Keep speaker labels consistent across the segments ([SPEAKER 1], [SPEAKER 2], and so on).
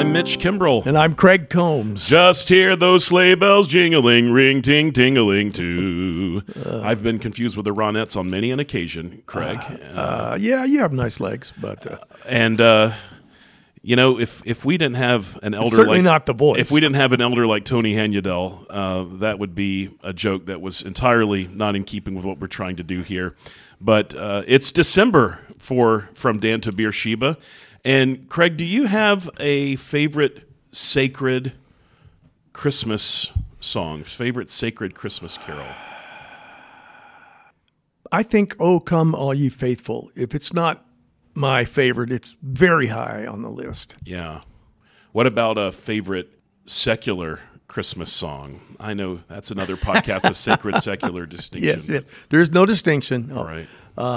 [SPEAKER 1] I'm Mitch Kimbrell.
[SPEAKER 2] And I'm Craig Combs.
[SPEAKER 1] Just hear those sleigh bells jingling, ring, ting, tingling too. I've been confused with the Ronettes on many an occasion, Craig.
[SPEAKER 2] Yeah, you have nice legs, but
[SPEAKER 1] you know, if we didn't have an elder
[SPEAKER 2] certainly
[SPEAKER 1] like
[SPEAKER 2] not the voice.
[SPEAKER 1] If we didn't have an elder like Tony Hanyadel, that would be a joke that was entirely not in keeping with what we're trying to do here. But it's December from Dan to Beersheba. And Craig, do you have a favorite sacred Christmas song, favorite sacred Christmas carol?
[SPEAKER 2] I think, "Oh, Come All Ye Faithful." If it's not my favorite, it's very high on the list.
[SPEAKER 1] Yeah. What about a favorite secular Christmas song? I know that's another podcast, the sacred secular distinction.
[SPEAKER 2] Yes. There's no distinction.
[SPEAKER 1] All right.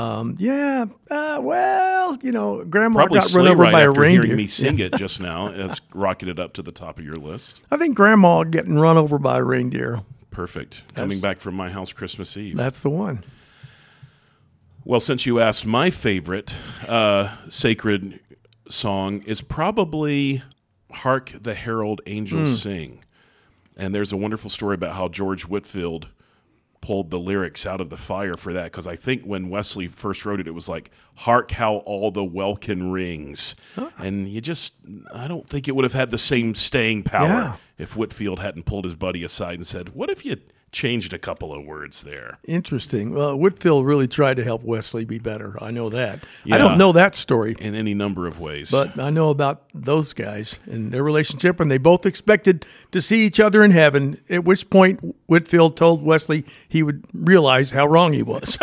[SPEAKER 2] Well, Grandma
[SPEAKER 1] Probably
[SPEAKER 2] got run over
[SPEAKER 1] right
[SPEAKER 2] by a
[SPEAKER 1] after
[SPEAKER 2] reindeer.
[SPEAKER 1] hearing me sing it just now. It's rocketed up to the top of your list.
[SPEAKER 2] I think Grandma getting run over by a reindeer.
[SPEAKER 1] Perfect. Coming back from my house Christmas Eve.
[SPEAKER 2] That's the one.
[SPEAKER 1] Well, since you asked, my favorite sacred song is probably "Hark the Herald Angels Sing." And there's a wonderful story about how George Whitefield pulled the lyrics out of the fire for that, because I think when Wesley first wrote it, it was like, "Hark how all the welkin rings." And I don't think it would have had the same staying power if Whitefield hadn't pulled his buddy aside and said, "What if you changed a couple of words there?"
[SPEAKER 2] Interesting. Well, Whitefield really tried to help Wesley be better. I know that.
[SPEAKER 1] Yeah.
[SPEAKER 2] I don't know that story,
[SPEAKER 1] In any number of ways.
[SPEAKER 2] but I know about those guys and their relationship, and they both expected to see each other in heaven, at which point Whitefield told Wesley he would realize how wrong he was.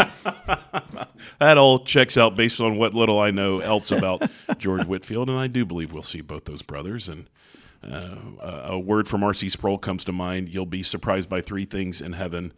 [SPEAKER 1] That all checks out based on what little I know else about George Whitefield, and I do believe we'll see both those brothers. And a word from R.C. Sproul comes to mind: "You'll be surprised by three things in heaven: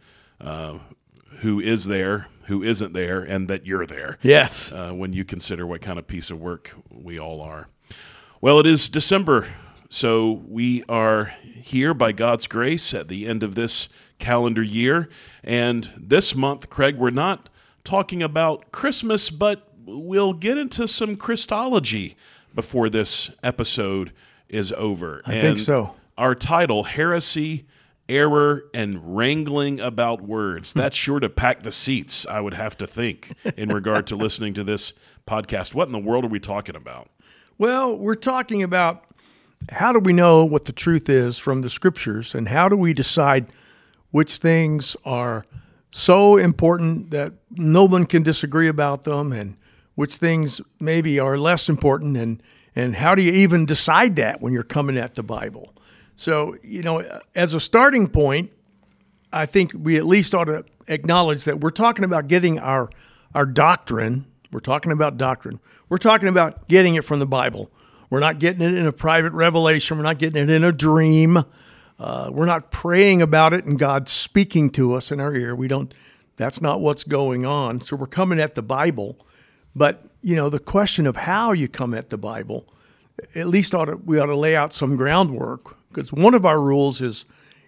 [SPEAKER 1] who is there, who isn't there, and that you're there."
[SPEAKER 2] Yes.
[SPEAKER 1] When you consider what kind of piece of work we all are. Well, it is December, so we are here by God's grace at the end of this calendar year. And this month, Craig, we're not talking about Christmas, but we'll get into some Christology before this episode is over.
[SPEAKER 2] I think so.
[SPEAKER 1] Our title, Heresy, Error, and Wrangling About Words. That's sure to pack the seats, I would have to think, in regard to listening to this podcast. What in the world are we talking about?
[SPEAKER 2] Well, we're talking about how do we know what the truth is from the Scriptures, and how do we decide which things are so important that no one can disagree about them, and which things maybe are less important, and how do you even decide that when you're coming at the Bible? So, as a starting point, I think we at least ought to acknowledge that we're talking about getting our doctrine. We're talking about doctrine. We're talking about getting it from the Bible. We're not getting it in a private revelation. We're not getting it in a dream. We're not praying about it and God speaking to us in our ear. That's not what's going on. So we're coming at the Bible. But, the question of how you come at the Bible, at least we ought to lay out some groundwork, because one of our rules is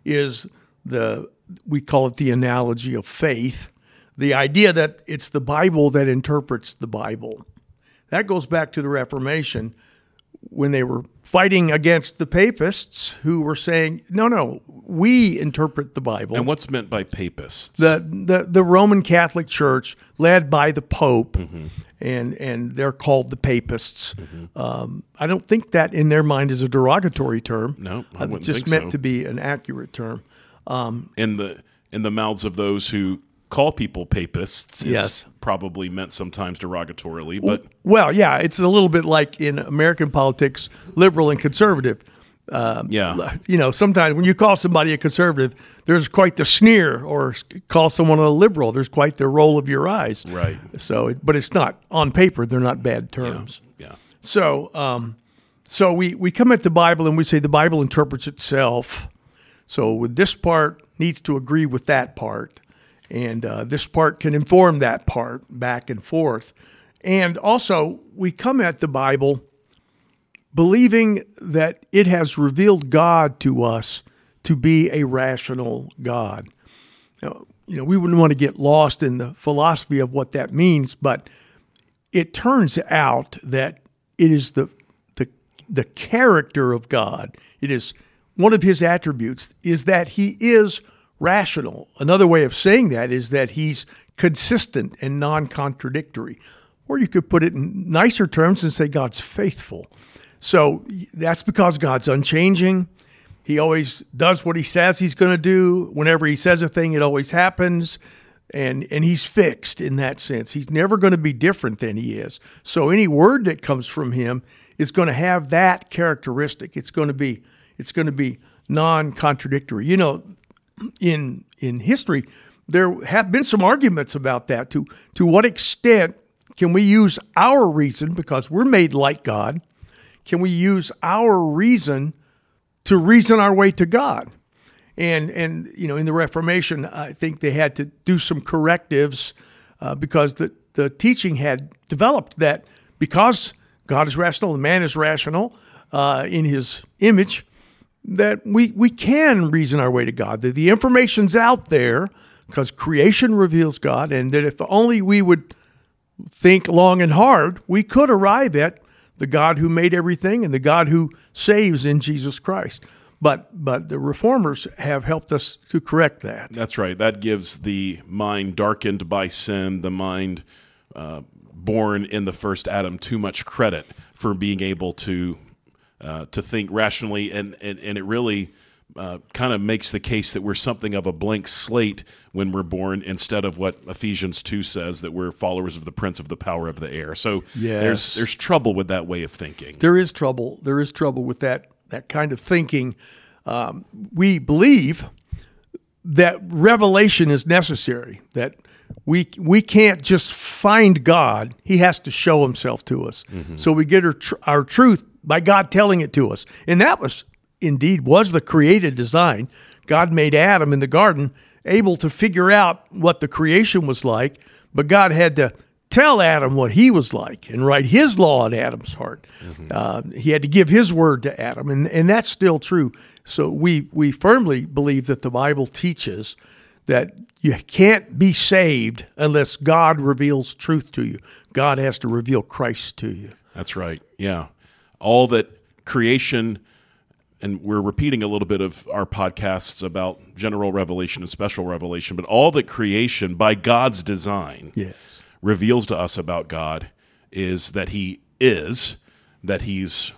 [SPEAKER 2] we call it the analogy of faith, the idea that it's the Bible that interprets the Bible. That goes back to the Reformation, when they were fighting against the papists who were saying, no, we interpret the Bible.
[SPEAKER 1] And what's meant by papists?
[SPEAKER 2] The Roman Catholic Church, led by the Pope, and they're called the papists. I don't think that in their mind is a derogatory term.
[SPEAKER 1] No, I wouldn't
[SPEAKER 2] It's just
[SPEAKER 1] think
[SPEAKER 2] meant
[SPEAKER 1] so.
[SPEAKER 2] to be an accurate term.
[SPEAKER 1] In the mouths of those who call people papists, it's
[SPEAKER 2] Yes.
[SPEAKER 1] probably meant sometimes derogatorily, but
[SPEAKER 2] Well, yeah, it's a little bit like in American politics, liberal and conservative. Sometimes when you call somebody a conservative, there's quite the sneer, or call someone a liberal, there's quite the roll of your eyes.
[SPEAKER 1] Right.
[SPEAKER 2] So, but it's not, on paper, they're not bad terms.
[SPEAKER 1] yeah.
[SPEAKER 2] So we come at the Bible and we say the Bible interprets itself. So with this part needs to agree with that part. And this part can inform that part back and forth. And also, we come at the Bible believing that it has revealed God to us to be a rational God. Now, we wouldn't want to get lost in the philosophy of what that means, but it turns out that it is the the character of God. It is one of his attributes is that he is rational. Another way of saying that is that he's consistent and non-contradictory. Or you could put it in nicer terms and say God's faithful. So that's because God's unchanging. He always does what he says he's going to do. Whenever he says a thing, it always happens. And he's fixed in that sense. He's never going to be different than he is. So any word that comes from him is going to have that characteristic. It's going to be non-contradictory. You know, in history, there have been some arguments about that. To what extent can we use our reason, because we're made like God, can we use our reason to reason our way to God? And you know, in the Reformation, I think they had to do some correctives because the teaching had developed that because God is rational, the man is rational in his image, that we can reason our way to God. That the information's out there because creation reveals God, and that if only we would think long and hard, we could arrive at the God who made everything and the God who saves in Jesus Christ. But the reformers have helped us to correct that.
[SPEAKER 1] That's right. That gives the mind darkened by sin, the mind born in the first Adam, too much credit for being able to think rationally, and it really kind of makes the case that we're something of a blank slate when we're born, instead of what Ephesians 2 says, that we're followers of the prince of the power of the air. So
[SPEAKER 2] yes.
[SPEAKER 1] there's trouble with that way of thinking.
[SPEAKER 2] There is trouble. There is trouble with that kind of thinking. We believe that revelation is necessary, that we can't just find God. He has to show himself to us. Mm-hmm. So we get our truth by God telling it to us. And that was the created design. God made Adam in the garden able to figure out what the creation was like, but God had to tell Adam what he was like and write his law in Adam's heart. Mm-hmm. He had to give his word to Adam, and that's still true. So we firmly believe that the Bible teaches that you can't be saved unless God reveals truth to you. God has to reveal Christ to you.
[SPEAKER 1] That's right, yeah. All that creation, and we're repeating a little bit of our podcasts about general revelation and special revelation, but all that creation, by God's design,
[SPEAKER 2] yes,
[SPEAKER 1] reveals to us about God is that he is, that he's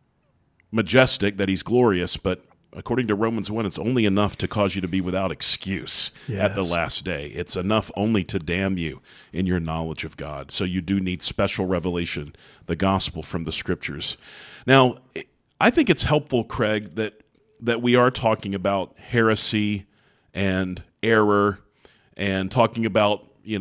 [SPEAKER 1] majestic, that he's glorious, but according to Romans 1, it's only enough to cause you to be without excuse at the last day. It's enough only to damn you in your knowledge of God. So you do need special revelation, the gospel from the scriptures. Now, I think it's helpful, Craig, that we are talking about heresy and error and talking about,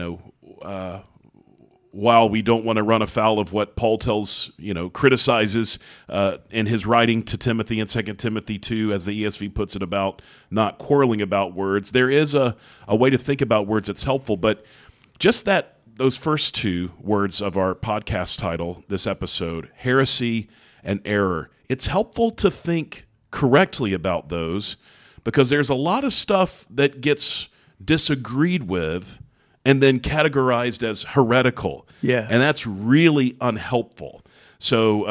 [SPEAKER 1] while we don't want to run afoul of what Paul criticizes in his writing to Timothy in 2 Timothy 2, as the ESV puts it, about not quarreling about words, there is a way to think about words that's helpful. But just those first two words of our podcast title, this episode, heresy and error, it's helpful to think correctly about those, because there's a lot of stuff that gets disagreed with and then categorized as heretical.
[SPEAKER 2] Yes.
[SPEAKER 1] And that's really unhelpful. So,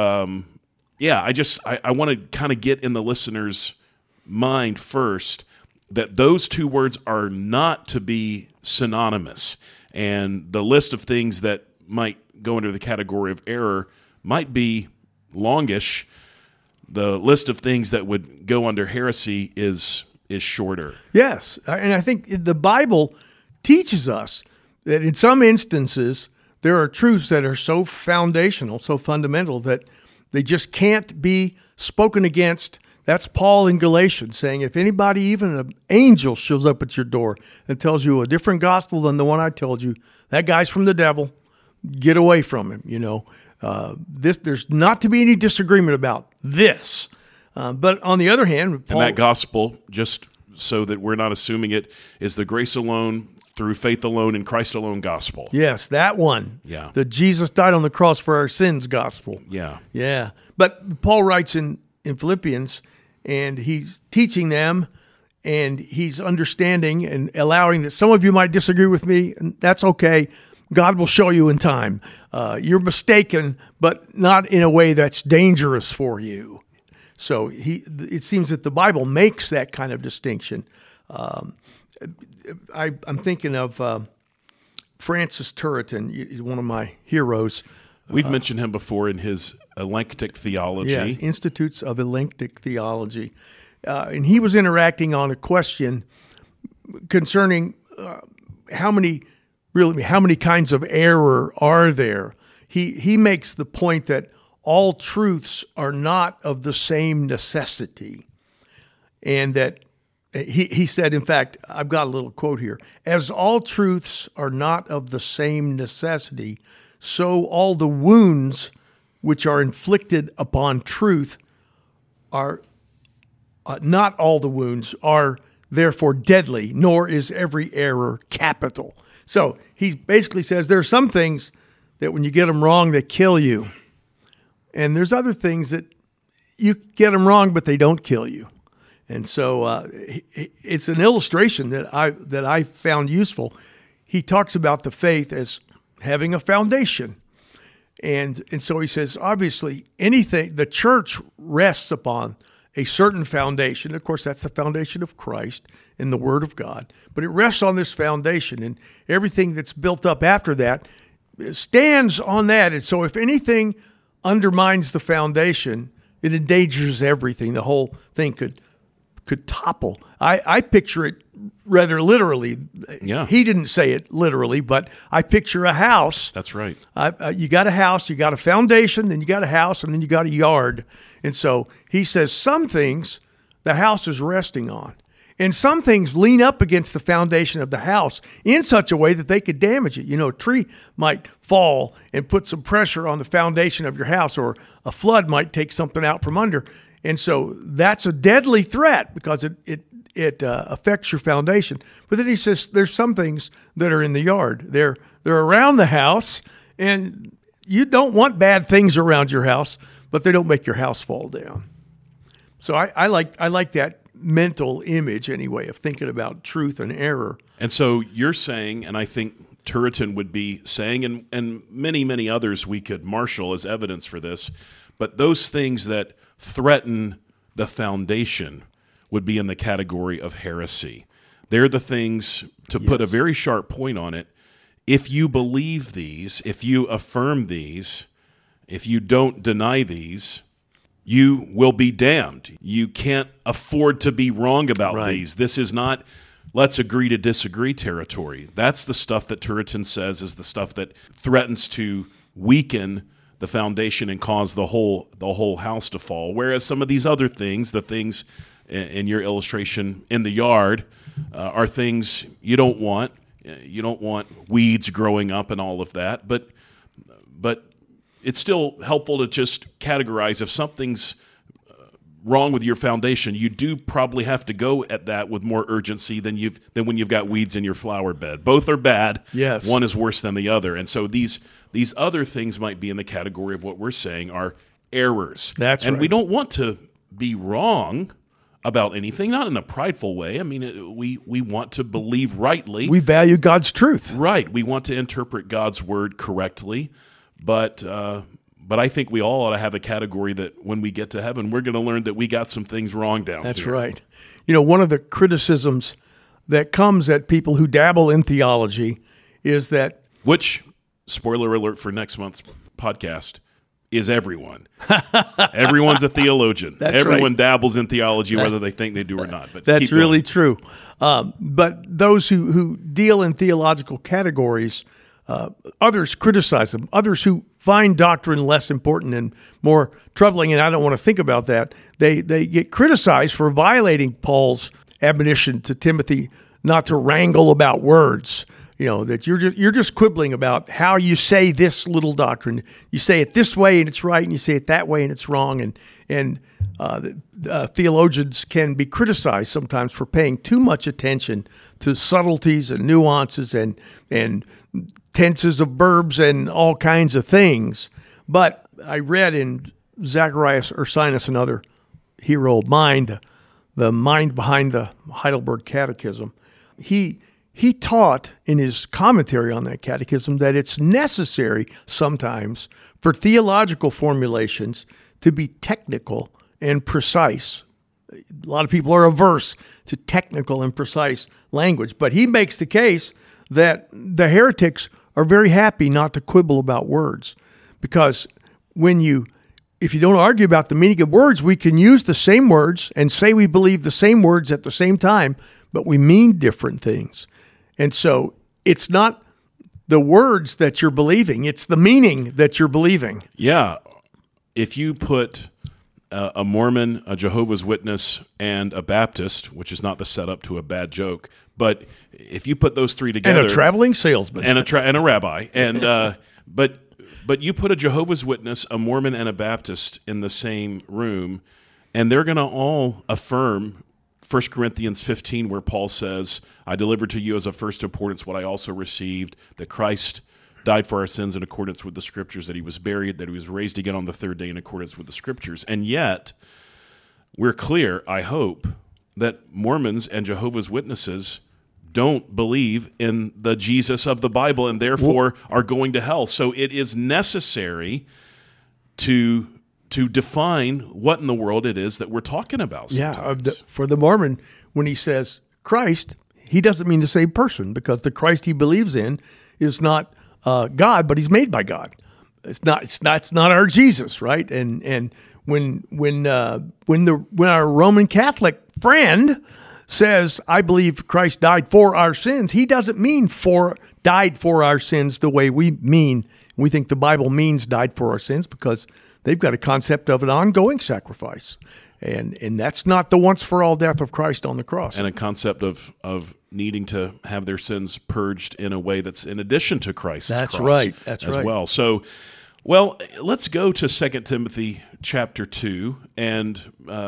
[SPEAKER 1] I want to kind of get in the listener's mind first that those two words are not to be synonymous. And the list of things that might go under the category of error might be longish. The list of things that would go under heresy is shorter.
[SPEAKER 2] Yes, and I think the Bible teaches us that in some instances there are truths that are so foundational, so fundamental, that they just can't be spoken against. That's Paul in Galatians saying, if anybody, even an angel, shows up at your door and tells you a different gospel than the one I told you, that guy's from the devil. Get away from him, There's not to be any disagreement about this. But on the other hand, Paul,
[SPEAKER 1] and that gospel, just so that we're not assuming it, is the grace alone, through faith alone, in Christ alone gospel.
[SPEAKER 2] Yes, that one.
[SPEAKER 1] Yeah.
[SPEAKER 2] The Jesus died on the cross for our sins gospel.
[SPEAKER 1] Yeah.
[SPEAKER 2] Yeah. But Paul writes in Philippians, and he's teaching them, and he's understanding and allowing that some of you might disagree with me, and that's okay. God will show you in time. You're mistaken, but not in a way that's dangerous for you. So it seems that the Bible makes that kind of distinction. I'm thinking of Francis Turretin. He's one of my heroes.
[SPEAKER 1] We've mentioned him before in his Elenctic Theology.
[SPEAKER 2] Yeah, Institutes of Elenctic Theology. And he was interacting on a question concerning how many kinds of error are there. He makes the point that all truths are not of the same necessity. And that he said, in fact, I've got a little quote here, as all truths are not of the same necessity, so all the wounds which are inflicted upon truth are not all the wounds are therefore deadly, nor is every error capital. So he basically says there are some things that when you get them wrong, they kill you. And there's other things that you get them wrong, but they don't kill you. And so it's an illustration that I found useful. He talks about the faith as having a foundation. And so he says, obviously, anything, the church rests upon a certain foundation. Of course, that's the foundation of Christ and the Word of God. But it rests on this foundation, and everything that's built up after that stands on that. And so if anything undermines the foundation, it endangers everything. The whole thing could topple. I picture it rather literally.
[SPEAKER 1] Yeah.
[SPEAKER 2] He didn't say it literally, but I picture a house.
[SPEAKER 1] That's right.
[SPEAKER 2] You got a house, you got a foundation, then you got a house, and then you got a yard. And so he says some things the house is resting on. And some things lean up against the foundation of the house in such a way that they could damage it. You know, a tree might fall and put some pressure on the foundation of your house, or a flood might take something out from under. And so that's a deadly threat because it affects your foundation. But then he says there's some things that are in the yard. They're around the house, and you don't want bad things around your house, but they don't make your house fall down. So I like that mental image anyway of thinking about truth and error.
[SPEAKER 1] And so you're saying, and I think Turretin would be saying, and many, many others we could marshal as evidence for this, but those things that threaten the foundation would be in the category of heresy. They're the things, to put a very sharp point on it, if you believe these, if you affirm these, if you don't deny these, you will be damned. You can't afford to be wrong about these. This is not let's agree to disagree territory. That's the stuff that Turretin says is the stuff that threatens to weaken the foundation and cause the whole house to fall. Whereas some of these other things, the things in your illustration in the yard, are things you don't want. You don't want weeds growing up and all of that. But it's still helpful to just categorize if something's wrong with your foundation. You do probably have to go at that with more urgency than when you've got weeds in your flower bed. Both are bad.
[SPEAKER 2] Yes.
[SPEAKER 1] One is worse than the other. And so these other things might be in the category of what we're saying are errors.
[SPEAKER 2] That's right.
[SPEAKER 1] And we don't want to be wrong about anything, not in a prideful way. I mean, we want to believe rightly.
[SPEAKER 2] We value God's truth.
[SPEAKER 1] Right. We want to interpret God's word correctly. But I think we all ought to have a category that when we get to heaven, we're going to learn that we got some things wrong down here.
[SPEAKER 2] That's right. You know, one of the criticisms that comes at people who dabble in theology is that...
[SPEAKER 1] Which, spoiler alert for next month's podcast, is everyone. Everyone's a theologian. Everyone dabbles in theology, whether they think they do or not. But
[SPEAKER 2] that's really true. But those who deal in theological categories... others criticize them. Others who find doctrine less important and more troubling, and I don't want to think about that, they get criticized for violating Paul's admonition to Timothy not to wrangle about words. You know, that you're just quibbling about how you say this little doctrine. You say it this way and it's right, and you say it that way and it's wrong. And theologians can be criticized sometimes for paying too much attention to subtleties and nuances and tenses of verbs and all kinds of things. But I read in Zacharias Ursinus, another hero of mine, the mind behind the Heidelberg Catechism, he he taught in his commentary on that catechism that it's necessary sometimes for theological formulations to be technical and precise. A lot of people are averse to technical and precise language, but he makes the case that the heretics are very happy not to quibble about words, because if you don't argue about the meaning of words, we can use the same words and say we believe the same words at the same time, but we mean different things. And so it's not the words that you're believing, it's the meaning that you're believing.
[SPEAKER 1] Yeah. If you put a Mormon, a Jehovah's Witness, and a Baptist, which is not the setup to a bad joke, but if you put those three together,
[SPEAKER 2] And a traveling salesman.
[SPEAKER 1] and a rabbi, and but you put a Jehovah's Witness, a Mormon, and a Baptist in the same room, and they're going to all affirm 1 Corinthians 15, where Paul says, I delivered to you as of first importance what I also received, that Christ died for our sins in accordance with the Scriptures, that he was buried, that he was raised again on the third day in accordance with the Scriptures. And yet, we're clear, I hope, that Mormons and Jehovah's Witnesses don't believe in the Jesus of the Bible and therefore are going to hell. So it is necessary to define what in the world it is that we're talking about sometimes.
[SPEAKER 2] Yeah, for the Mormon, when he says Christ, he doesn't mean the same person, because the Christ he believes in is not God, but he's made by God. It's not our Jesus, right? And when our Roman Catholic friend says, I believe Christ died for our sins, he doesn't mean died for our sins the way we mean. We think the Bible means died for our sins, because they've got a concept of an ongoing sacrifice. And that's not the once-for-all death of Christ on the cross.
[SPEAKER 1] And a concept of needing to have their sins purged in a way that's in addition to Christ's
[SPEAKER 2] That's
[SPEAKER 1] cross
[SPEAKER 2] right. That's
[SPEAKER 1] as
[SPEAKER 2] right.
[SPEAKER 1] well. So, well, let's go to 2 Timothy chapter 2, and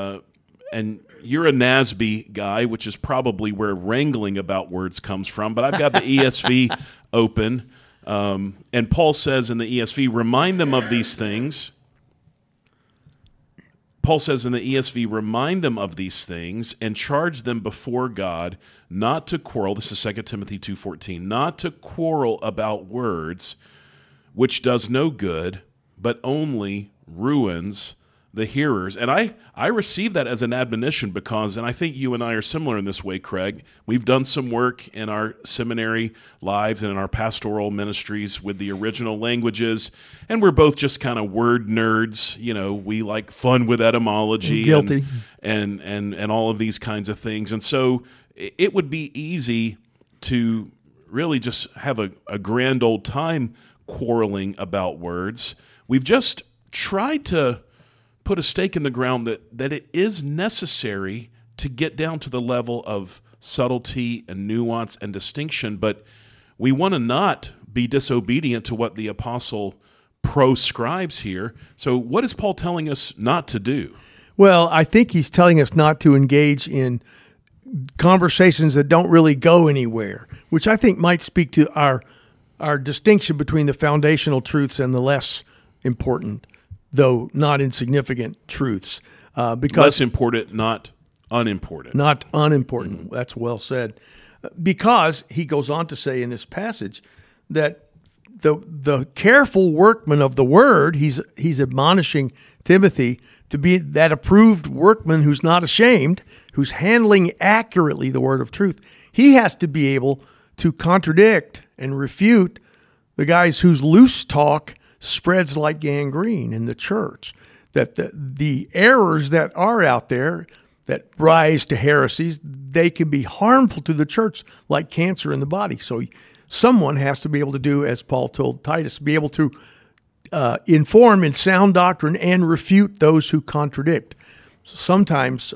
[SPEAKER 1] you're a NASB guy, which is probably where wrangling about words comes from, but I've got the ESV open, and Paul says in the ESV, remind them of these things. Paul says in the ESV, remind them of these things and charge them before God not to quarrel. This is 2 Timothy 2:14, not to quarrel about words, which does no good, but only ruins the hearers. And I receive that as an admonition because, and I think you and I are similar in this way, Craig, we've done some work in our seminary lives and in our pastoral ministries with the original languages, and we're both just kind of word nerds. You know, we like fun with etymology.
[SPEAKER 2] Guilty.
[SPEAKER 1] And all of these kinds of things. And so it would be easy to really just have a grand old time quarreling about words. We've just tried to put a stake in the ground that it is necessary to get down to the level of subtlety and nuance and distinction, but we want to not be disobedient to what the apostle proscribes here. So what is Paul telling us not to do?
[SPEAKER 2] Well, I think he's telling us not to engage in conversations that don't really go anywhere, which I think might speak to our distinction between the foundational truths and the less important, though not insignificant, truths. Because
[SPEAKER 1] less important, not unimportant.
[SPEAKER 2] Not unimportant. Mm-hmm. That's well said. Because he goes on to say in this passage that the careful workman of the word, he's admonishing Timothy to be that approved workman who's not ashamed, who's handling accurately the word of truth. He has to be able to contradict and refute the guys whose loose talk spreads like gangrene in the church. That the errors that are out there that rise to heresies, they can be harmful to the church like cancer in the body. So someone has to be able to do, as Paul told Titus, be able to inform in sound doctrine and refute those who contradict. So sometimes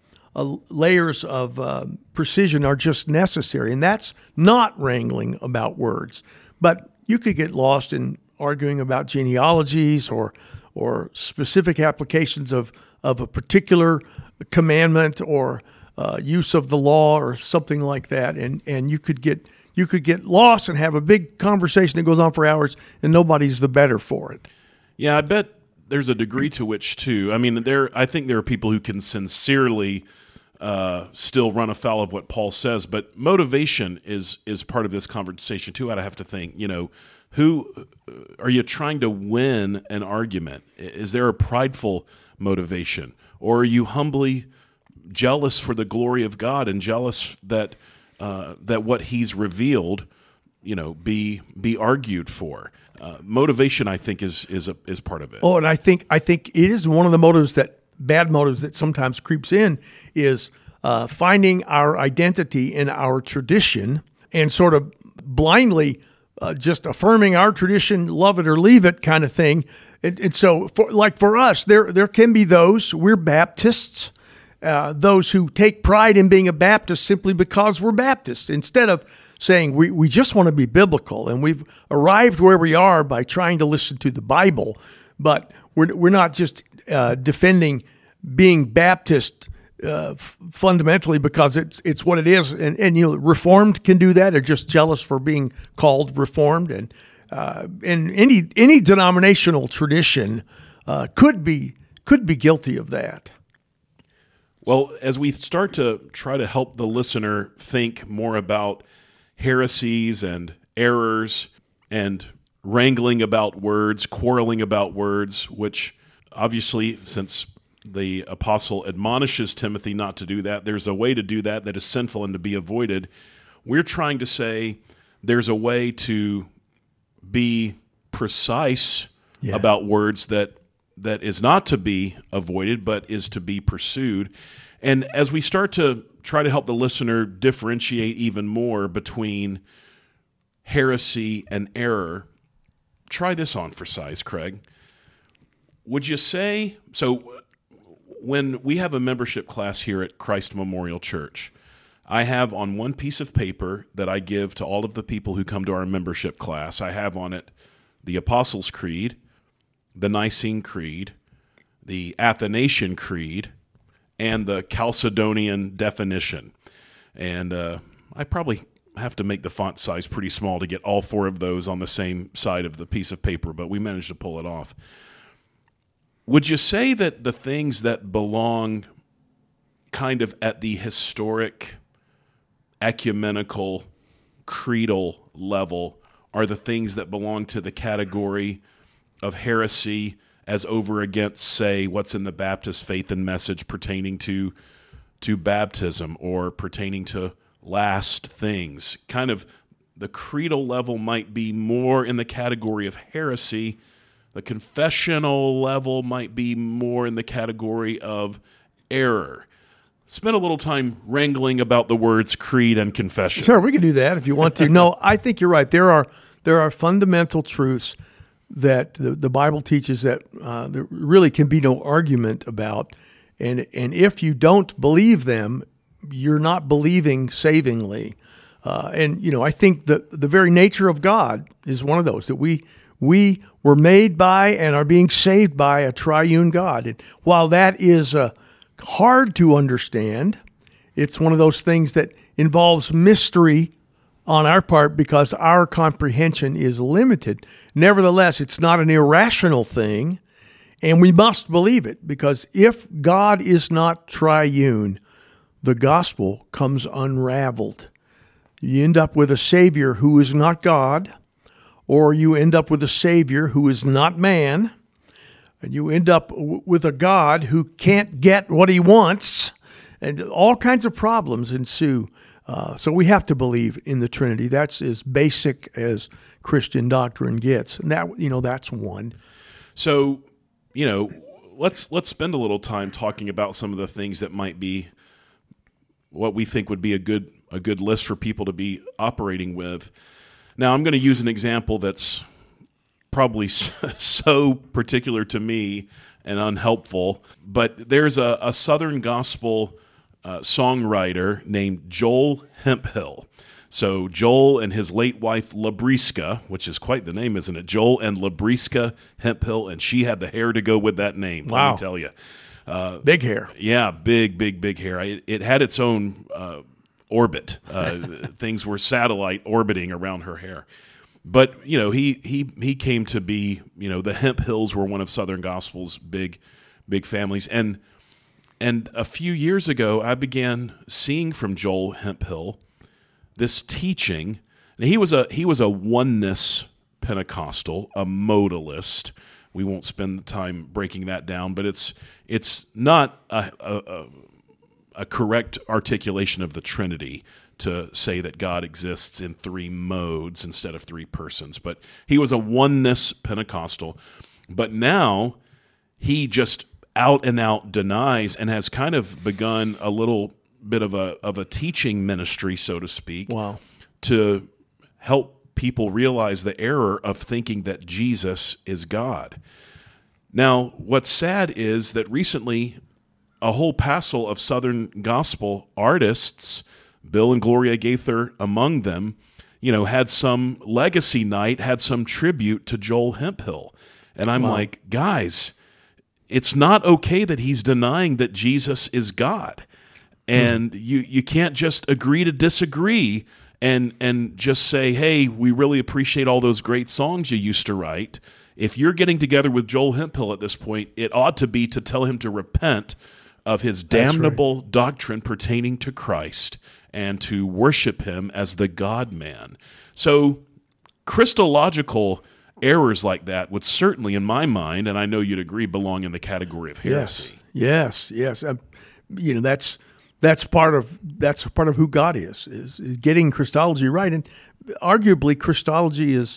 [SPEAKER 2] layers of precision are just necessary, and that's not wrangling about words. But you could get lost in arguing about genealogies or specific applications of a particular commandment or use of the law or something like that, and you could get lost and have a big conversation that goes on for hours, and nobody's the better for it.
[SPEAKER 1] Yeah, I bet there's a degree to which, too. I mean, I think there are people who can sincerely still run afoul of what Paul says. But motivation is part of this conversation too. I'd have to think, who are you trying to win an argument? Is there a prideful motivation, or are you humbly jealous for the glory of God and jealous that what He's revealed, be argued for? Motivation, I think, is part of it.
[SPEAKER 2] Oh, and I think it is one of the motives bad motives that sometimes creeps in is finding our identity in our tradition and sort of blindly just affirming our tradition, love it or leave it kind of thing. And so, for us, there can be those, we're Baptists, those who take pride in being a Baptist simply because we're Baptists, instead of saying we just want to be biblical, and we've arrived where we are by trying to listen to the Bible, but we're not just defending being Baptist fundamentally because it's what it is, and Reformed can do that. They're just jealous for being called Reformed, and any denominational tradition could be guilty of that.
[SPEAKER 1] Well, as we start to try to help the listener think more about heresies and errors and wrangling about words, quarreling about words, which obviously, since the apostle admonishes Timothy not to do that, there's a way to do that is sinful and to be avoided. We're trying to say there's a way to be precise about words that is not to be avoided, but is to be pursued. And as we start to try to help the listener differentiate even more between heresy and error, try this on for size, Craig. Would you say, so when we have a membership class here at Christ Memorial Church, I have on one piece of paper that I give to all of the people who come to our membership class, I have on it the Apostles' Creed, the Nicene Creed, the Athanasian Creed, and the Chalcedonian definition. And I probably have to make the font size pretty small to get all four of those on the same side of the piece of paper, but we managed to pull it off. Would you say that the things that belong kind of at the historic, ecumenical, creedal level are the things that belong to the category of heresy as over against, say, what's in the Baptist faith and message pertaining to baptism or pertaining to last things? Kind of the creedal level might be more in the category of heresy. The confessional level might be more in the category of error. Spend a little time wrangling about the words creed and confession.
[SPEAKER 2] Sure, we can do that if you want to. No, I think you're right. There are fundamental truths that the Bible teaches that there really can be no argument about. And if you don't believe them, you're not believing savingly. I think the very nature of God is one of those, that we were made by and are being saved by a triune God. And while that is hard to understand, it's one of those things that involves mystery on our part because our comprehension is limited. Nevertheless, it's not an irrational thing, and we must believe it, because if God is not triune, the gospel comes unraveled. You end up with a Savior who is not God, or you end up with a Savior who is not man, and you end up with a God who can't get what he wants, and all kinds of problems ensue. So we have to believe in the Trinity. That's as basic as Christian doctrine gets, and that's one.
[SPEAKER 1] So, let's spend a little time talking about some of the things that might be what we think would be a good list for people to be operating with. Now, I'm going to use an example that's probably so particular to me and unhelpful, but there's a Southern gospel songwriter named Joel Hemphill. So Joel and his late wife Labriska, which is quite the name, isn't it? Joel and Labriska Hemphill, and she had the hair to go with that name.
[SPEAKER 2] Wow.
[SPEAKER 1] Let me tell you.
[SPEAKER 2] Big hair.
[SPEAKER 1] Yeah, big hair. It had its own orbit. Things were satellite orbiting around her hair. But, he came to be, the Hemphills were one of Southern Gospel's big families. And And a few years ago, I began seeing from Joel Hemphill this teaching. And he was a oneness Pentecostal, a modalist. We won't spend the time breaking that down, but it's not a correct articulation of the Trinity to say that God exists in three modes instead of three persons. But he was a oneness Pentecostal. But now he just out and out denies and has kind of begun a little bit of a teaching ministry, so to speak,
[SPEAKER 2] Wow.
[SPEAKER 1] to help people realize the error of thinking that Jesus is God. Now, what's sad is that recently a whole passel of Southern gospel artists, Bill and Gloria Gaither among them, had some legacy night, had some tribute to Joel Hemphill. And I'm like, guys, it's not okay that he's denying that Jesus is God. And you can't just agree to disagree and just say, hey, we really appreciate all those great songs you used to write. If you're getting together with Joel Hemphill at this point, it ought to be to tell him to repent of his damnable doctrine pertaining to Christ and to worship him as the God-man. So Christological errors like that would certainly, in my mind, and I know you'd agree, belong in the category of heresy.
[SPEAKER 2] Yes. That's part of who God is getting Christology right. And arguably, Christology is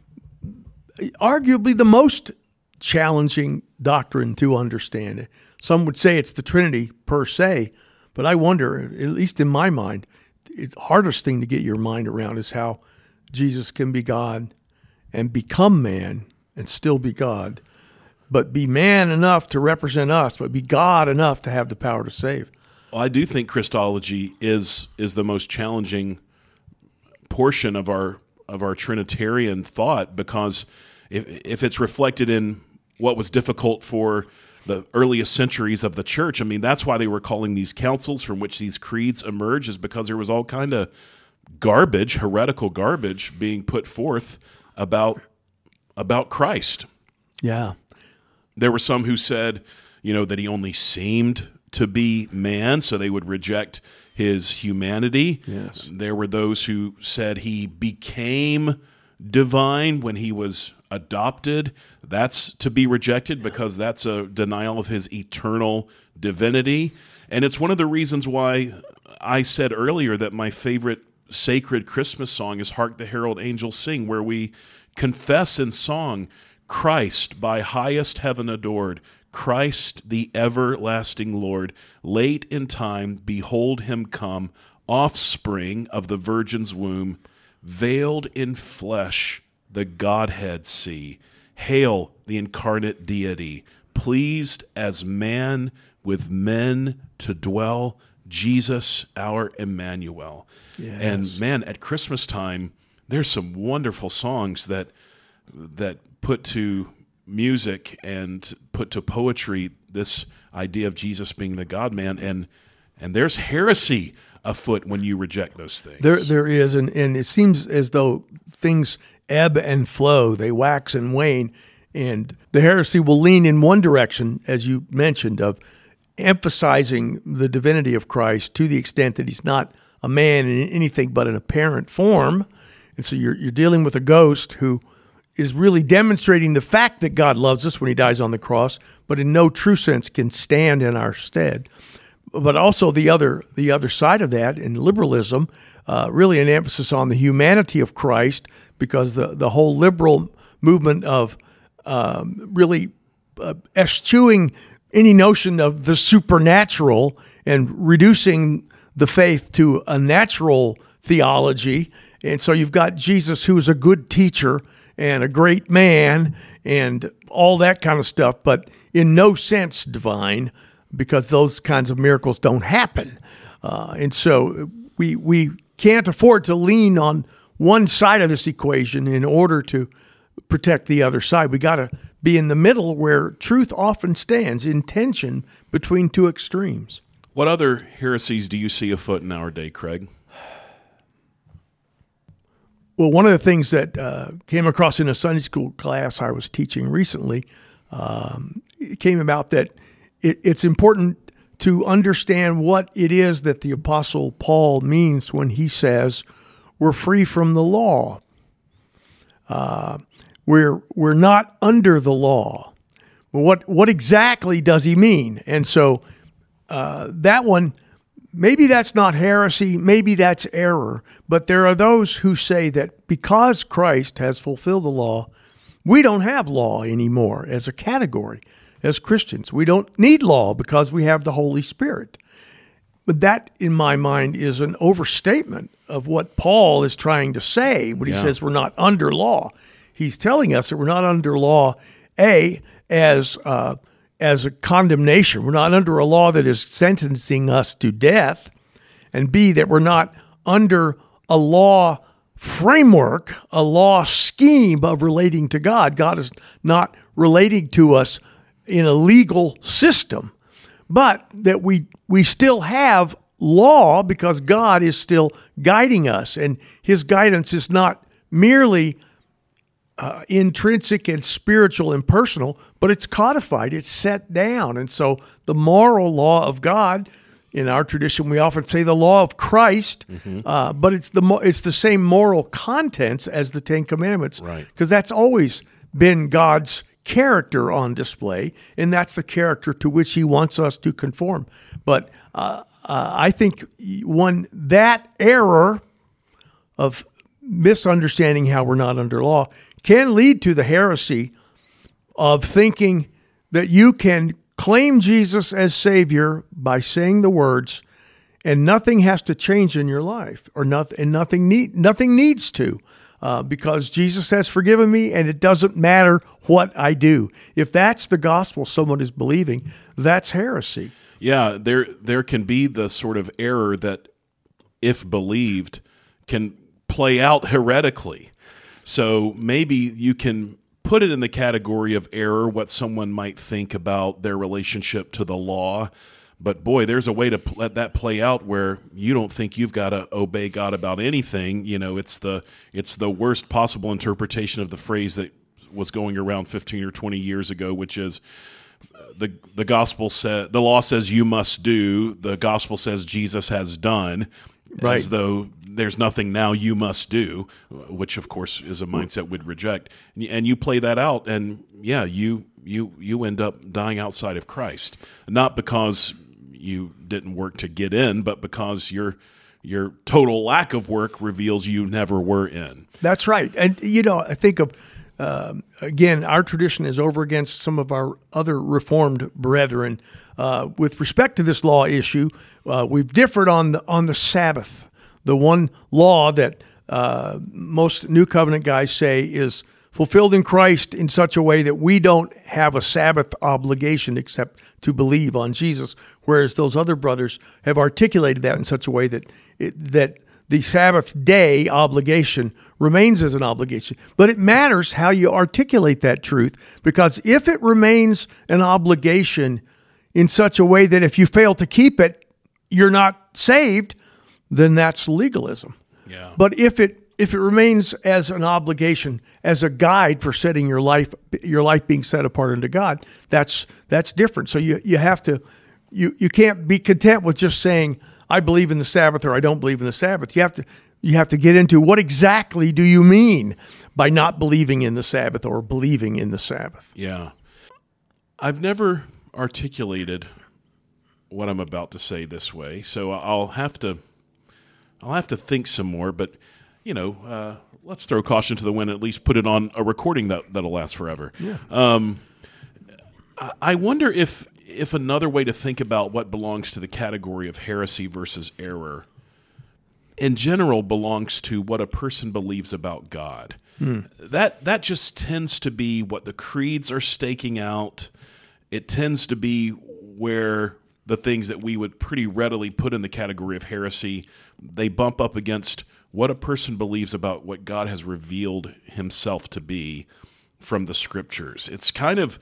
[SPEAKER 2] arguably the most challenging doctrine to understand. Some would say it's the Trinity per se, but I wonder, at least in my mind, the hardest thing to get your mind around is how Jesus can be God and become man and still be God, but be man enough to represent us, but be God enough to have the power to save.
[SPEAKER 1] Well, I do think Christology is the most challenging portion of our Trinitarian thought, because if it's reflected in what was difficult for the earliest centuries of the church, I mean, that's why they were calling these councils from which these creeds emerge, is because there was all kind of garbage, heretical garbage being put forth about Christ.
[SPEAKER 2] Yeah.
[SPEAKER 1] There were some who said, that he only seemed to be man, so they would reject his humanity.
[SPEAKER 2] Yes.
[SPEAKER 1] There were those who said he became divine when he was adopted. That's to be rejected because that's a denial of his eternal divinity. And it's one of the reasons why I said earlier that my favorite sacred Christmas song is Hark the Herald Angels Sing, where we confess in song, Christ by highest heaven adored, Christ the everlasting Lord, late in time, behold him come, offspring of the Virgin's womb, veiled in flesh, the Godhead see. Hail the incarnate deity, pleased as man with men to dwell, Jesus our Emmanuel.
[SPEAKER 2] Yes.
[SPEAKER 1] And man, at Christmas time, there's some wonderful songs that put to music and put to poetry this idea of Jesus being the God-man, and there's heresy afoot when you reject those things.
[SPEAKER 2] There is, and it seems as though things ebb and flow, they wax and wane, and the heresy will lean in one direction, as you mentioned, of emphasizing the divinity of Christ to the extent that he's not a man in anything but an apparent form, and so you're dealing with a ghost who is really demonstrating the fact that God loves us when he dies on the cross, but in no true sense can stand in our stead. But also the other side of that, in liberalism, really an emphasis on the humanity of Christ, because the whole liberal movement of really eschewing any notion of the supernatural and reducing the faith to a natural theology. And so you've got Jesus, who is a good teacher and a great man and all that kind of stuff, but in no sense divine, because those kinds of miracles don't happen. And so we can't afford to lean on one side of this equation in order to protect the other side. We got to be in the middle, where truth often stands in tension between two extremes.
[SPEAKER 1] What other heresies do you see afoot in our day, Craig?
[SPEAKER 2] Well, one of the things that came across in a Sunday school class I was teaching recently, it came about that it's important to understand what it is that the Apostle Paul means when he says we're free from the law. We're not under the law. What exactly does he mean? And so that one, maybe that's not heresy, maybe that's error, but there are those who say that because Christ has fulfilled the law, we don't have law anymore as a category. As Christians, we don't need law because we have the Holy Spirit. But that, in my mind, is an overstatement of what Paul is trying to say when he says we're not under law. He's telling us that we're not under law, A, as a condemnation. We're not under a law that is sentencing us to death, and B, that we're not under a law framework, a law scheme of relating to God. God is not relating to us in a legal system, but that we still have law because God is still guiding us, and his guidance is not merely intrinsic and spiritual and personal, but it's codified, it's set down. And so the moral law of God, in our tradition, we often say the law of Christ, but it's the same moral contents as the Ten Commandments,
[SPEAKER 1] right?
[SPEAKER 2] Because that's always been God's character on display, and that's the character to which he wants us to conform. But I think that error of misunderstanding how we're not under law can lead to the heresy of thinking that you can claim Jesus as Savior by saying the words, and nothing has to change in your life, or nothing needs to. Because Jesus has forgiven me, and it doesn't matter what I do. If that's the gospel someone is believing, that's heresy.
[SPEAKER 1] Yeah, there can be the sort of error that, if believed, can play out heretically. So maybe you can put it in the category of error, what someone might think about their relationship to the law. But boy, there's a way to let that play out where you don't think you've got to obey God about anything. You know, it's the worst possible interpretation of the phrase that was going around 15 or 20 years ago, which is the gospel said, the law says you must do, the gospel says Jesus has done,
[SPEAKER 2] right,
[SPEAKER 1] as though there's nothing now you must do, which of course is a mindset we'd reject. And you play that out, and yeah, you end up dying outside of Christ, not because you didn't work to get in, but because your total lack of work reveals you never were in.
[SPEAKER 2] That's right. And, I think of, again, our tradition is over against some of our other Reformed brethren. With respect to this law issue, we've differed on the Sabbath, the one law that most New Covenant guys say is fulfilled in Christ in such a way that we don't have a Sabbath obligation except to believe on Jesus, whereas those other brothers have articulated that in such a way that the Sabbath day obligation remains as an obligation. But it matters how you articulate that truth, because if it remains an obligation in such a way that if you fail to keep it, you're not saved, then that's legalism.
[SPEAKER 1] Yeah.
[SPEAKER 2] But if it remains as an obligation, as a guide for setting your life being set apart unto God, that's different. So you have to, you can't be content with just saying, I believe in the Sabbath or I don't believe in the Sabbath. You have to get into what exactly do you mean by not believing in the Sabbath or believing in the Sabbath.
[SPEAKER 1] Yeah. I've never articulated what I'm about to say this way, so I'll have to think some more, but let's throw caution to the wind and at least put it on a recording that'll last forever.
[SPEAKER 2] Yeah.
[SPEAKER 1] I wonder if another way to think about what belongs to the category of heresy versus error in general belongs to what a person believes about God. That just tends to be what the creeds are staking out. It tends to be where the things that we would pretty readily put in the category of heresy, they bump up against what a person believes about what God has revealed himself to be from the scriptures. It's kind of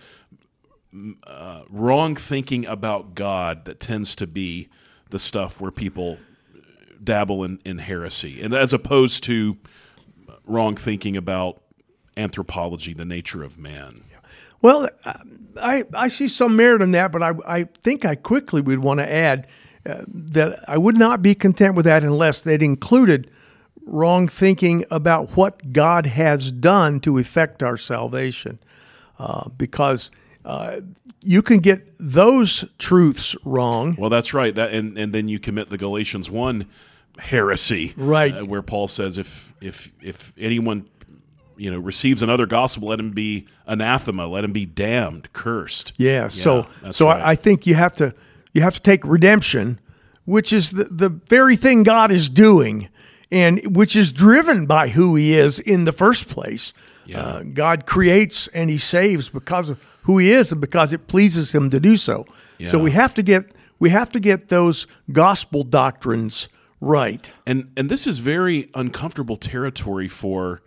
[SPEAKER 1] wrong thinking about God that tends to be the stuff where people dabble in heresy, and as opposed to wrong thinking about anthropology, the nature of man.
[SPEAKER 2] Well, I see some merit in that, but I think I quickly would want to add that I would not be content with that unless they'd included wrong thinking about what God has done to effect our salvation. Because you can get those truths wrong.
[SPEAKER 1] Well, that's right. That and then you commit the Galatians 1 heresy,
[SPEAKER 2] right?
[SPEAKER 1] Where Paul says, if anyone receives another gospel, let him be anathema, let him be damned, cursed.
[SPEAKER 2] Yeah. So
[SPEAKER 1] right.
[SPEAKER 2] I think you have to take redemption, which is the very thing God is doing, and which is driven by who He is in the first place. Yeah. God creates and He saves because of who He is and because it pleases Him to do so. Yeah. So we have to get those gospel doctrines right.
[SPEAKER 1] And this is very uncomfortable territory for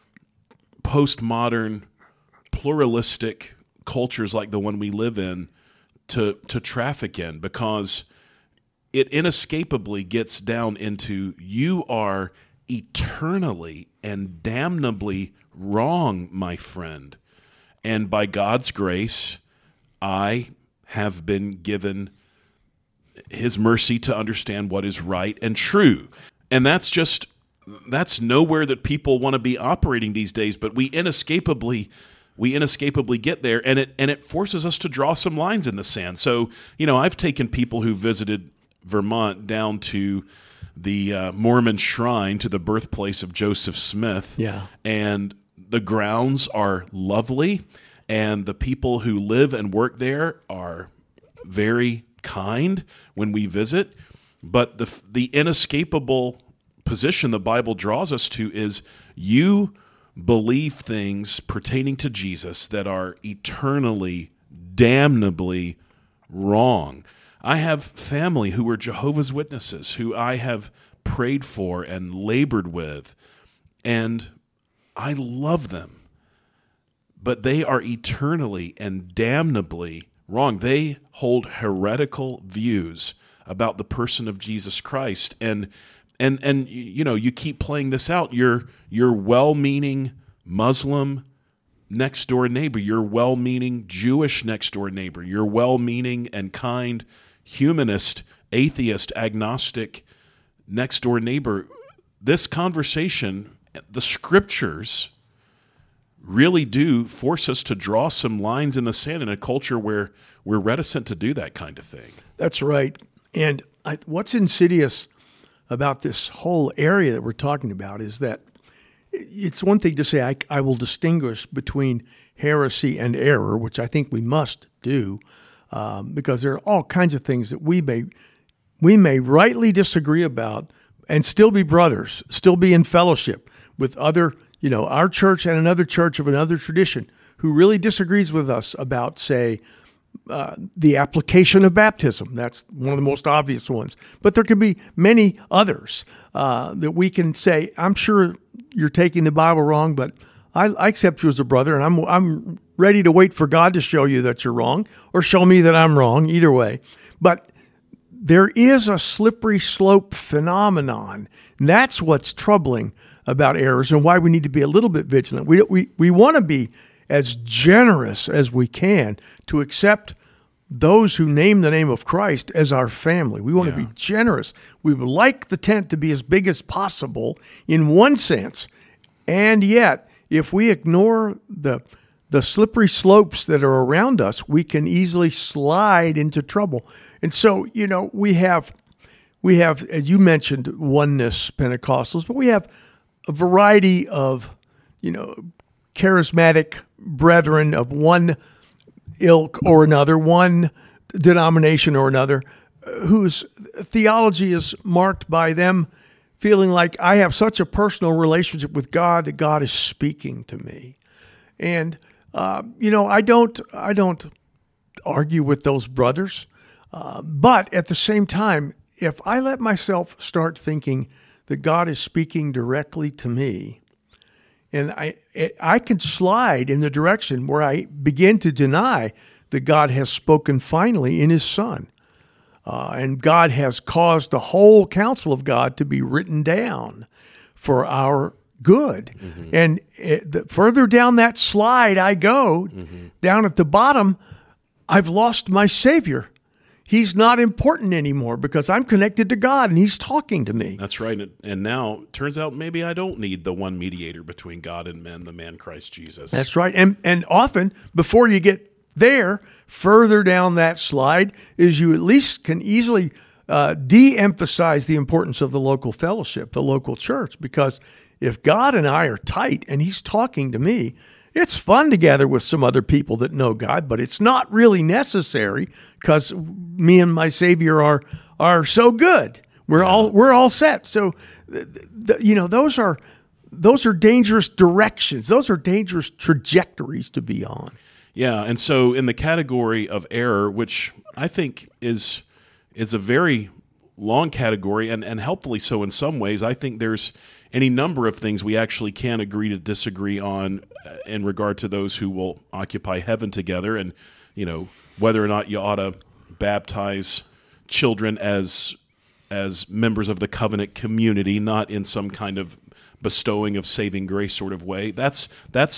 [SPEAKER 1] postmodern, pluralistic cultures like the one we live in to traffic in, because it inescapably gets down into you are eternally and damnably wrong, my friend. And by God's grace, I have been given His mercy to understand what is right and true. And that's nowhere that people want to be operating these days, but we inescapably get there, and it forces us to draw some lines in the sand. So, I've taken people who visited Vermont down to the Mormon shrine, to the birthplace of Joseph Smith.
[SPEAKER 2] Yeah.
[SPEAKER 1] And the grounds are lovely, and the people who live and work there are very kind when we visit. But the inescapable position the Bible draws us to is you believe things pertaining to Jesus that are eternally, damnably wrong. I have family who are Jehovah's Witnesses who I have prayed for and labored with, and I love them, but they are eternally and damnably wrong. They hold heretical views about the person of Jesus Christ, and you keep playing this out. Your well-meaning Muslim next door neighbor, your well-meaning Jewish next door neighbor, your well-meaning and kind humanist, atheist, agnostic next door neighbor. This conversation, the scriptures really do force us to draw some lines in the sand in a culture where we're reticent to do that kind of thing.
[SPEAKER 2] That's right. And what's insidious about this whole area that we're talking about is that it's one thing to say, I will distinguish between heresy and error, which I think we must do, because there are all kinds of things that we may rightly disagree about and still be brothers, still be in fellowship with other, our church and another church of another tradition who really disagrees with us about, say, the application of baptism. That's one of the most obvious ones. But there could be many others that we can say, I'm sure you're taking the Bible wrong, but I accept you as a brother, and I'm ready to wait for God to show you that you're wrong or show me that I'm wrong, either way. But there is a slippery slope phenomenon, and that's what's troubling about errors and why we need to be a little bit vigilant. We want to be as generous as we can to accept those who name the name of Christ as our family. We want to be generous. We would like the tent to be as big as possible in one sense. And yet, if we ignore the slippery slopes that are around us, we can easily slide into trouble. And so, we have, as you mentioned, oneness Pentecostals, but we have a variety of, charismatic brethren of one ilk or another, one denomination or another, whose theology is marked by them feeling like I have such a personal relationship with God that God is speaking to me. And, I don't argue with those brothers. But at the same time, if I let myself start thinking that God is speaking directly to me, and I can slide in the direction where I begin to deny that God has spoken finally in His Son. And God has caused the whole counsel of God to be written down for our good. And the further down that slide I go, down at the bottom, I've lost my Savior. He's not important anymore because I'm connected to God and He's talking to me.
[SPEAKER 1] That's right. And now it turns out maybe I don't need the one mediator between God and men, the man Christ Jesus.
[SPEAKER 2] That's right. And often before you get there, further down that slide is you at least can easily de-emphasize the importance of the local fellowship, the local church, because if God and I are tight and He's talking to me, it's fun to gather with some other people that know God, but it's not really necessary because me and my Savior are so good. We're all set. So, those are dangerous directions. Those are dangerous trajectories to be on.
[SPEAKER 1] Yeah, and so in the category of error, which I think is a very long category, and helpfully so in some ways, I think there's any number of things we actually can agree to disagree on in regard to those who will occupy heaven together, and whether or not you ought to baptize children as members of the covenant community, not in some kind of bestowing of saving grace sort of way. That's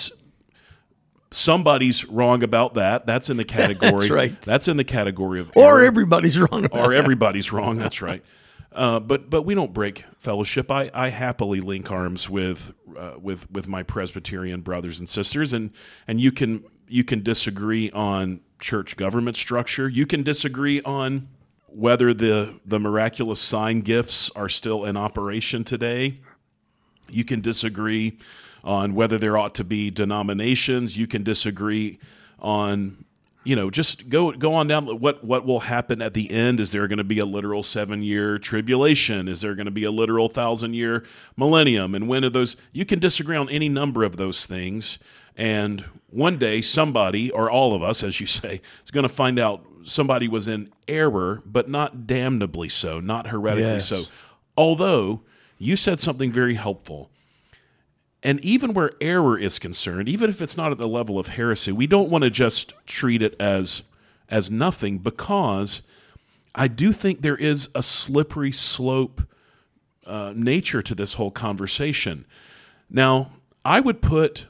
[SPEAKER 1] somebody's wrong about that. That's in the category.
[SPEAKER 2] That's right.
[SPEAKER 1] That's in the category of
[SPEAKER 2] error.
[SPEAKER 1] Or
[SPEAKER 2] everybody's wrong about
[SPEAKER 1] or everybody's wrong. That's right. But we don't break fellowship. I happily link arms with my Presbyterian brothers and sisters, and you can disagree on church government structure. You can disagree on whether the miraculous sign gifts are still in operation today. You can disagree on whether there ought to be denominations. You can disagree on just go on down. What will happen at the end? Is there going to be a literal 7-year tribulation? Is there going to be a literal 1,000-year millennium? And when are those? You can disagree on any number of those things. And one day somebody, or all of us, as you say, is going to find out somebody was in error, but not damnably so, not heretically so. Although you said something very helpful. And even where error is concerned, even if it's not at the level of heresy, we don't want to just treat it as nothing, because I do think there is a slippery slope nature to this whole conversation. Now, I would put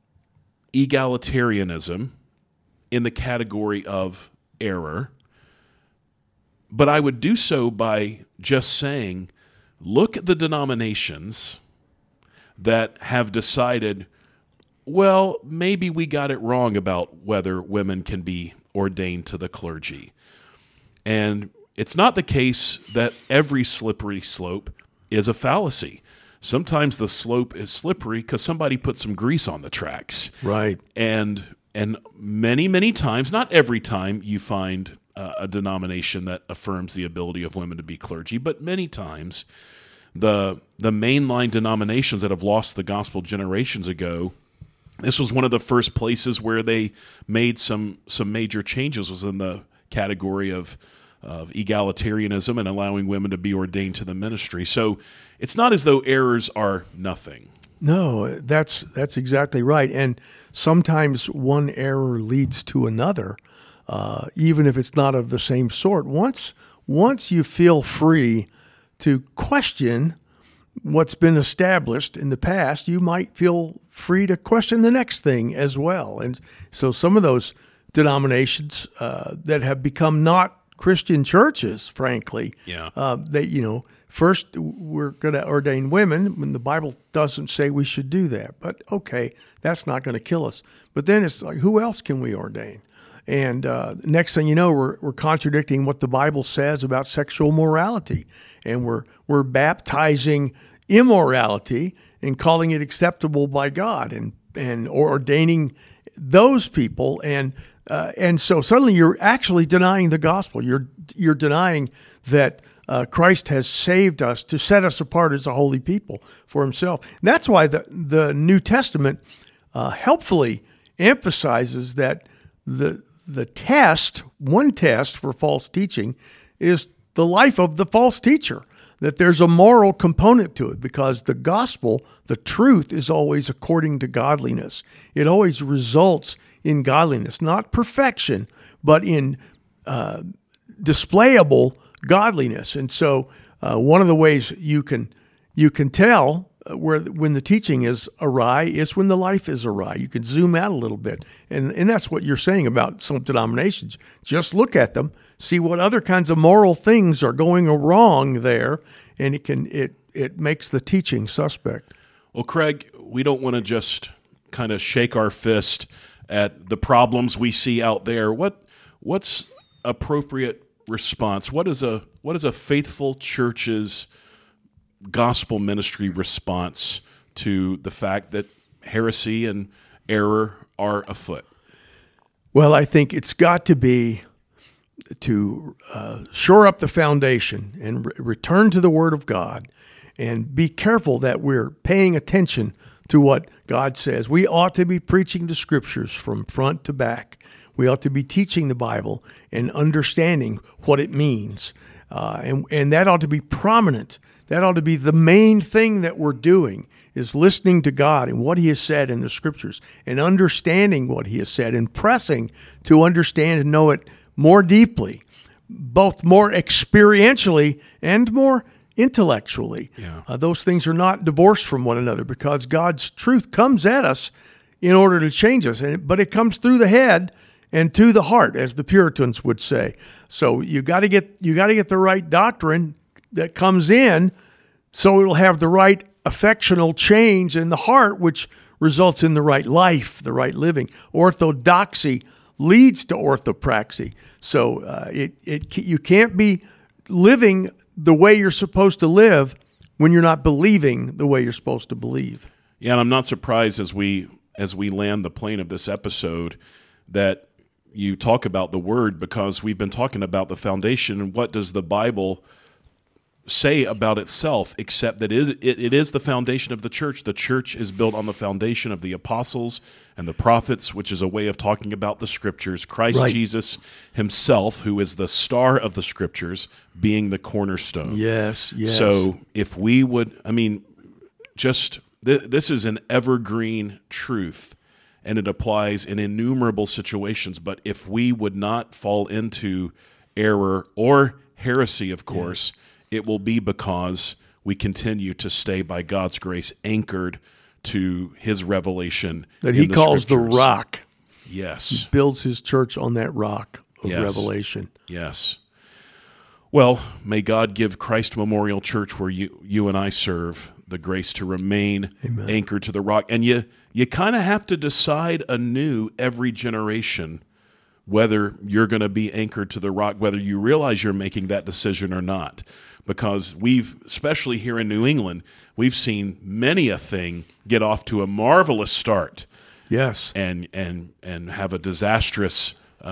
[SPEAKER 1] egalitarianism in the category of error, but I would do so by just saying, look at the denominations that have decided, well, maybe we got it wrong about whether women can be ordained to the clergy. And it's not the case that every slippery slope is a fallacy. Sometimes the slope is slippery because somebody put some grease on the tracks.
[SPEAKER 2] Right.
[SPEAKER 1] And many, many times, not every time, you find a denomination that affirms the ability of women to be clergy, but many times the mainline denominations that have lost the gospel generations ago, this was one of the first places where they made some major changes, was in the category of egalitarianism and allowing women to be ordained to the ministry. So it's not as though errors are nothing.
[SPEAKER 2] No, that's exactly right. And sometimes one error leads to another, even if it's not of the same sort. Once you feel free to question what's been established in the past, you might feel free to question the next thing as well. And so some of those denominations that have become not Christian churches, frankly, they, first we're going to ordain women when the Bible doesn't say we should do that. But okay, that's not going to kill us. But then it's like, who else can we ordain? And next thing you know, we're contradicting what the Bible says about sexual morality, and we're baptizing immorality and calling it acceptable by God, and ordaining those people, and so suddenly you're actually denying the gospel. You're denying that Christ has saved us to set us apart as a holy people for Himself. And that's why the New Testament helpfully emphasizes that the test, one test for false teaching, is the life of the false teacher, that there's a moral component to it, because the gospel, the truth, is always according to godliness. It always results in godliness, not perfection, but in displayable godliness. And so one of the ways you can tell when the teaching is awry, it's when the life is awry. You can zoom out a little bit, and that's what you're saying about some denominations. Just look at them, see what other kinds of moral things are going wrong there, and it makes the teaching suspect.
[SPEAKER 1] Well, Craig, we don't want to just kind of shake our fist at the problems we see out there. What's appropriate response? What is a faithful church's gospel ministry response to the fact that heresy and error are afoot?
[SPEAKER 2] Well, I think it's got to be to shore up the foundation and return to the Word of God, and be careful that we're paying attention to what God says. We ought to be preaching the Scriptures from front to back. We ought to be teaching the Bible and understanding what it means, and that ought to be prominent. That ought to be the main thing that we're doing, is listening to God and what He has said in the Scriptures and understanding what He has said and pressing to understand and know it more deeply, both more experientially and more intellectually.
[SPEAKER 1] Yeah.
[SPEAKER 2] Those things are not divorced from one another, because God's truth comes at us in order to change us, but it comes through the head and to the heart, as the Puritans would say. So you got to get the right doctrine that comes in, so it'll have the right affectional change in the heart, which results in the right life, the right living. Orthodoxy leads to orthopraxy. So you can't be living the way you're supposed to live when you're not believing the way you're supposed to believe.
[SPEAKER 1] Yeah, and I'm not surprised as we land the plane of this episode that you talk about the Word, because we've been talking about the foundation and what does the Bible say about itself, except that it is the foundation of the church. The church is built on the foundation of the apostles and the prophets, which is a way of talking about the Scriptures. Christ
[SPEAKER 2] Right.
[SPEAKER 1] Jesus Himself, who is the star of the Scriptures, being the cornerstone.
[SPEAKER 2] Yes.
[SPEAKER 1] So if we would, this is an evergreen truth, and it applies in innumerable situations. But if we would not fall into error or heresy, of course, it will be because we continue to stay, by God's grace, anchored to His revelation
[SPEAKER 2] that
[SPEAKER 1] in
[SPEAKER 2] He
[SPEAKER 1] the
[SPEAKER 2] calls the
[SPEAKER 1] Scriptures.
[SPEAKER 2] rock.
[SPEAKER 1] Yes.
[SPEAKER 2] Builds His church on that rock of
[SPEAKER 1] Yes.
[SPEAKER 2] revelation.
[SPEAKER 1] Yes. Well, may God give Christ Memorial Church, where you and I serve, the grace to remain anchored to the rock. And you kind of have to decide anew every generation whether you're going to be anchored to the rock, whether you realize you're making that decision or not. Because especially here in New England, we've seen many a thing get off to a marvelous start.
[SPEAKER 2] Yes.
[SPEAKER 1] And have a disastrous,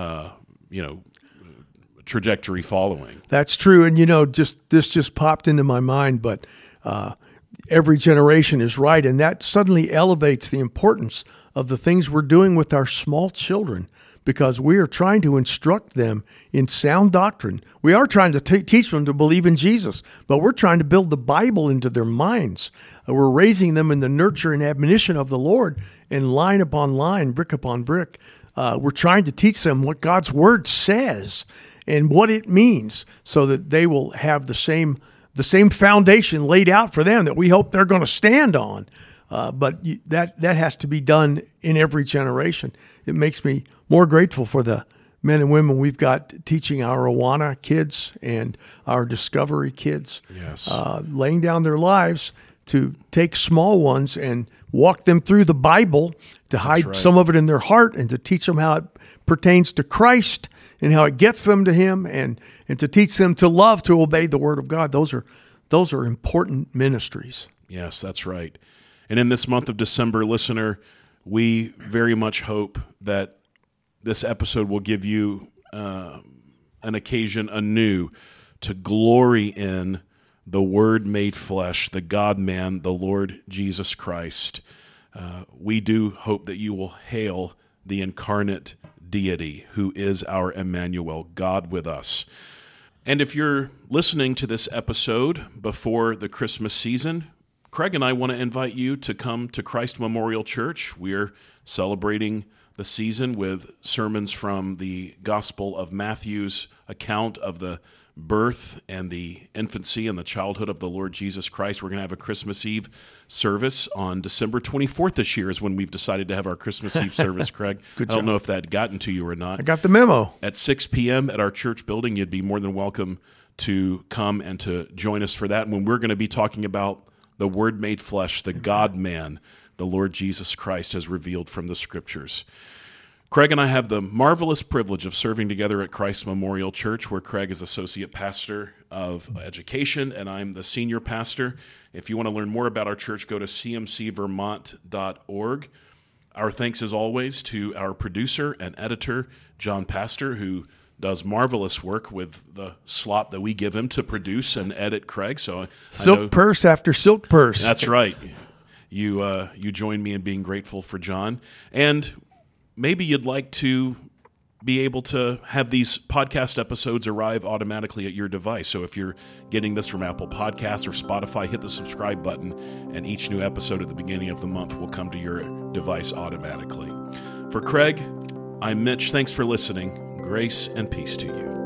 [SPEAKER 1] trajectory following.
[SPEAKER 2] That's true. And, this just popped into my mind, but every generation is right. And that suddenly elevates the importance of the things we're doing with our small children, because we are trying to instruct them in sound doctrine. We are trying to teach them to believe in Jesus, but we're trying to build the Bible into their minds. We're raising them in the nurture and admonition of the Lord, and line upon line, brick upon brick. We're trying to teach them what God's Word says and what it means, so that they will have the same foundation laid out for them that we hope they're going to stand on. But that has to be done in every generation. It makes me more grateful for the men and women we've got teaching our Awana kids and our Discovery kids,
[SPEAKER 1] Yes.
[SPEAKER 2] laying down their lives to take small ones and walk them through the Bible, to hide
[SPEAKER 1] right.
[SPEAKER 2] some of it in their heart, and to teach them how it pertains to Christ and how it gets them to Him, and to teach them to love, to obey the Word of God. Those are important ministries.
[SPEAKER 1] Yes, that's right. And in this month of December, listener, we very much hope that this episode will give you an occasion anew to glory in the Word made flesh, the God-man, the Lord Jesus Christ. We do hope that you will hail the incarnate deity who is our Emmanuel, God with us. And if you're listening to this episode before the Christmas season, Craig and I want to invite you to come to Christ Memorial Church. We're celebrating the season with sermons from the Gospel of Matthew's account of the birth and the infancy and the childhood of the Lord Jesus Christ. We're going to have a Christmas Eve service on December 24th this year is when we've decided to have our Christmas Eve service, Craig.
[SPEAKER 2] Good
[SPEAKER 1] I don't
[SPEAKER 2] job.
[SPEAKER 1] know if that had gotten to you or not.
[SPEAKER 2] I got the memo.
[SPEAKER 1] At 6 p.m. at our church building, you'd be more than welcome to come and to join us for that. And when we're going to be talking about the Word made flesh, the God-man, the Lord Jesus Christ as revealed from the Scriptures. Craig and I have the marvelous privilege of serving together at Christ Memorial Church, where Craig is Associate Pastor of Education, and I'm the Senior Pastor. If you want to learn more about our church, go to cmcvermont.org. Our thanks, as always, to our producer and editor, John Pastor, who does marvelous work with the slop that we give him to produce and edit Craig. So
[SPEAKER 2] Silk purse after silk purse.
[SPEAKER 1] That's right. You join me in being grateful for John. And maybe you'd like to be able to have these podcast episodes arrive automatically at your device. So if you're getting this from Apple Podcasts or Spotify, hit the subscribe button, and each new episode at the beginning of the month will come to your device automatically. For Craig, I'm Mitch. Thanks for listening. Grace and peace to you.